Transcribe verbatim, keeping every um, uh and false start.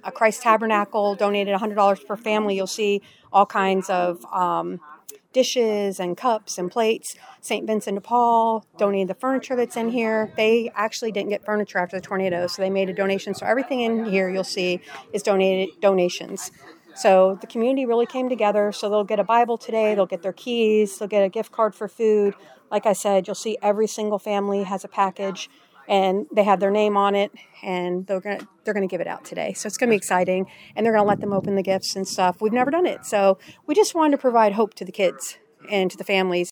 uh, Christ Tabernacle donated one hundred dollars per family. You'll see all kinds of um, dishes and cups and plates. Saint Vincent de Paul donated the furniture that's in here. They actually didn't get furniture after the tornado, so they made a donation. So everything in here you'll see is donated donations. So the community really came together. So they'll get a Bible today. They'll get their keys. They'll get a gift card for food. Like I said, you'll see every single family has a package, and they have their name on it, and they're gonna they're gonna give it out today. So it's gonna be exciting, and they're gonna let them open the gifts and stuff. We've never done it, so we just wanted to provide hope to the kids and to the families.